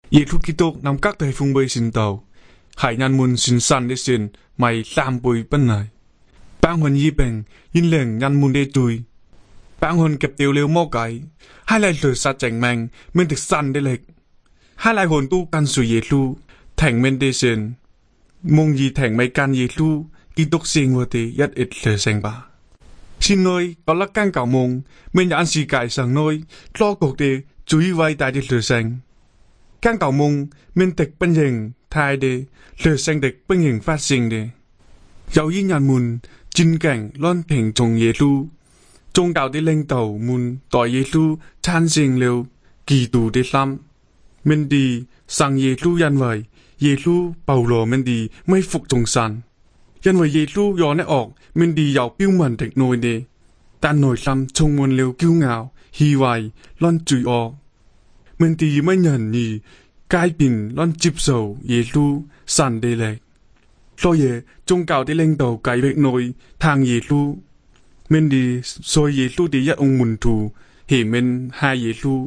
耶稣基督能各地奉背信道，系人們善神的善，咪三倍不嚟。幫คน醫病，因靈人們的罪，幫คนเก็บ掉了魔鬼，ให้嚟lời實證明，mình được神的力，ให้嚟คน都跟隨耶穌，停mình的善，夢兒停咪跟耶穌，基督生活的一ít lời成吧。先內có lắc căn cầu mộng, mình nhận sự cải sang nơi, lo cuộc de chuối vay đại de lời thành. Căn cầu mộng, mình tịch bên hình thay de, lời thành tịch bên hình phát sinh de. Dẫu ý nhận mùn, chính cảnh lon thỉnh trong Giê-xu, trong đạo de lãnh đạo mùn tỏi Giê-xu chan sinh liều, kỳ tù de lắm. Mình đi sang Giê-xu nhân vậy, Giê-xu bảo lộ mình đi mới phục trong sàn. Nhân vậy Giê-xu dò nét ọc, mình đi dạo biêu mần thịt nồi đi. Tàn nồi xăm trong môn liều kiêu ngạo, hy vài, lon chùi ọc. Mình đi mới nhận nhì, cai bình lon chịp sầu Giê-xu sàn đề lệch. Lo ye, trong cào đi lên đầu cải vẹt nồi, thang Giê-xu. Mình đi xôi Giê-xu đi dắt ông mùn thù, hỉ mình hai Giê-xu.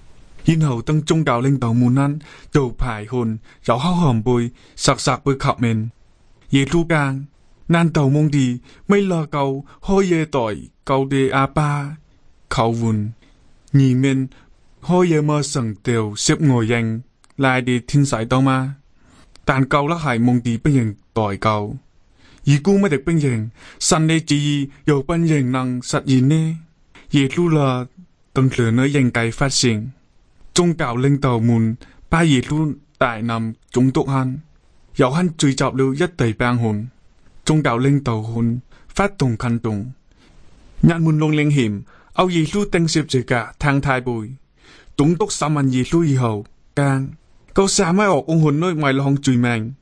Yên hậu tăng trong cào lên đầu mùn ăn, dầu phải hồn, dạo hao hòm bôi, sạc bôi khắp mình. Giê-xu càng, nan tàu mong đi, mấy lo cầu, hoi ye tỏi, cầu đề a ba, khẩu vùn. Nhì mình, hoi ye mơ sẵn tiêu, xếp ngồi danh, lại đi thiên sải tao ma. Tàn cầu lắc hải mong đi bên hình tỏi cầu. Ý cú mới được bên hình, sẵn đế chỉ dầu bên hình năng sạch gì nê. Giê-xu là tầng lửa nơi danh cái phát sinh. Trong cào lên tàu mùn, ba Giê-xu tại nằm chúng tục hắn. Dạo hắn truy chọc lưu nhất tầy bang hồn. Trong cào lên tàu hồn, phát tùng khăn tùng. Nhãn mùn lông lên hiểm, áo Giê-xu tên xếp dưới cả thang thai bùi. Chúng tục xăm ăn Giê-xu y hầu, càng. Câu xa mai ọc ông hồn nơi ngoài là hông chùi mạng.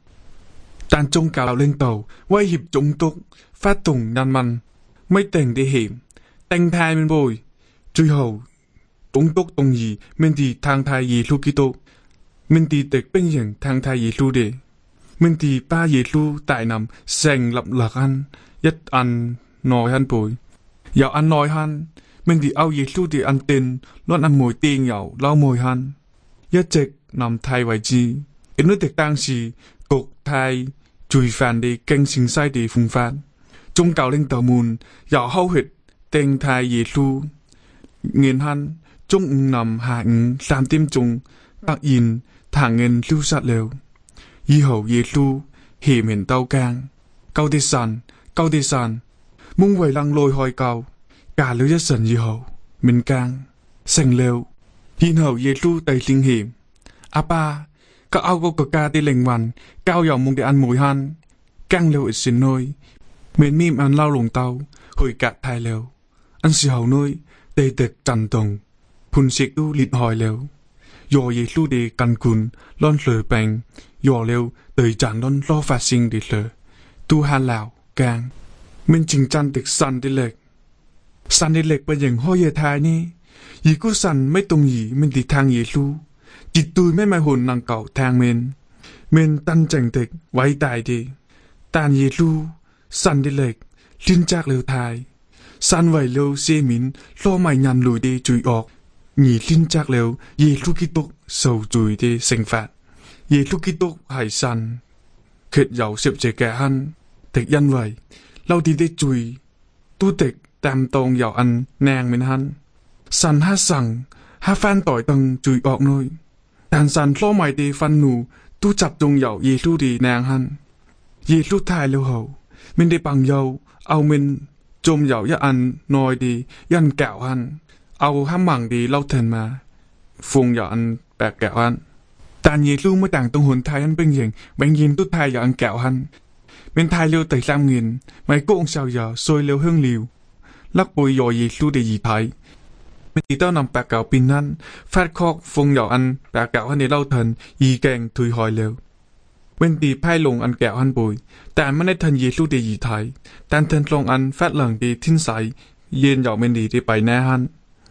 Tàn trong cào lên tàu, quay hiệp chúng tục, phát tùng năn măn. Mấy tên để hiểm, tên thai bên bùi. Truy hầu, chúng tục tông gì, mình thì thang thai Giê-xu Kitô. Mình thì tịch bên hình thang thai Giê-xu đề. Mình thì ba Giê-xu tại nằm sành lập lạc ăn, nhất ăn nói hắn bồi. Dạo ăn nói hắn, mình thì ao Giê-xu thì ăn tên, luôn ăn mồi tiên dạo lau mồi hắn. Nhất trịch nằm thay vài chi, ít nước tiệc tăng xì, cục thay, chùi phản đi kênh sinh sai đi phung phát. Trong cào lên tàu mùn, dạo hâu huyệt, tên thay Giê-xu. Nghiên hắn, trong nằm hạ ứng, làm tim trùng, tạc nhìn, thả nghiên lưu sát lều. Yi hậu Giê-xu hiểm hiện tao càng, cao tê sàn, mung vầy lăng lôi hoi cao, cả lưu nhất sần yi hậu, mình càng, sành lều. Yin hậu Giê-xu tây linh hiểm, a ba, các ao có ca tê lệnh văn, cao dòng mung để ăn mùi han, càng lều ít xin nôi, miền mìm ăn lao lồng tao, hồi cạt thai lều, ăn xì hậu nôi, tê tực tràn tông, phun xịt u lịt hỏi lều. Dò Giê-xu đi căn cùn, lon lờ bành, dò lêu, tới chẳng lon lo phát sinh đi lờ. Tu hà lão, càng. Mình chỉnh chăn tịch sẵn đi lệch. Sẵn đi lệch bởi những hoi ye thai nê. Ý cú sẵn mấy tông ý mình đi thang Giê-xu. Chỉ tùi mấy mai hồn năng cậu thang mình. Mình tăng chẳng tịch, váy tài đi. Tàn Giê-xu, sẵn đi lệch, liên chắc lêu thai. Sẵn vầy lêu xê mín, lo mày nhằn lùi đi chui ọc. Nhì liên chắc lêu, Giê-xu Kitô sầu chùi đi sinh phạt. Giê-xu Kitô hải sàn, khệt dạo xếp chế kẻ hắn, tịch dân vậy, lâu đi đi chùi, tu tịch tam tông dạo ăn nàng mình hắn. Sàn hát sẵn, hát phan tỏi tầng chùi ọc nôi. Tàn sàn lo mày đi phan nụ, tu chập trong dạo Giê-xu đi nàng hắn. Giê-xu thai lưu hậu, mình đi bằng dầu, ao mình trông dạo giá ăn, nói đi, dân kẹo hắn. Ao hát mảng đi lâu thần mà, phùng dạo ăn bạc kẹo hắn. Tàn Giê-xu mới tàng tông hồn thai hắn bên dành, bánh nhìn tốt thai dạo ăn kẹo hắn. Bên thai liêu tẩy 3.000, mấy cô ông sao giờ xôi liêu hương liều. Lắc bùi dò Giê-xu để gì thấy. Mình thì tao nằm bạc kẹo pin hắn, phát khóc phùng dạo ăn bạc kẹo hắn để lâu thần, y kèng thùi hỏi liều. Bên thì phai lùng ăn kẹo hắn bùi, tàn mới thần Giê-xu để gì thấy. Tàn thân lông ăn phát lần đi thiên sải, yên dạo bên đi bày nè hắn.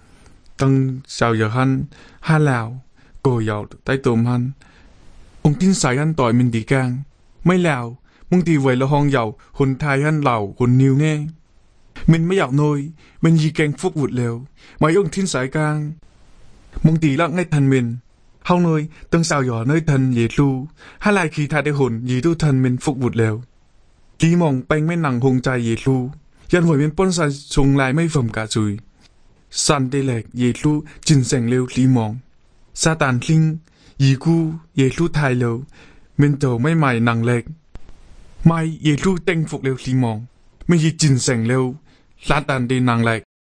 Tăng sao giờ hắn, hà lào, cô dạo tay tùm hắn. Ông tin sải hắn tỏi mình đi càng. Mấy lào, mong tì vậy là hong dạo, hồn thai hắn lào, hồn niu nghe. Mình mới dạo nôi, mình dì kèng phúc vụt lều, mấy ông tin sải càng. Mong tì lặng ngay thần mình, hao nơi từng sao nhỏ nơi thần Giê-xu hay lại khi thay để hồn Giê-xu thần mình phục vụ lều lý mong bánh mấy nặng hùng trai Giê-xuยันหวยเป็นป้นใส่ชงลายไม่ฝ่มกาจุยสันเดเล็กเยซูจินแสงเร็วลีมองซาตานคลิงยีกูเยซูไทยเร็วเมนโตไม่ใหม่หนังเล็กไม่เยซูเต็งฟุกเร็วลีมองไม่ยีจินแสงเร็วซาตานเดนางเล็ก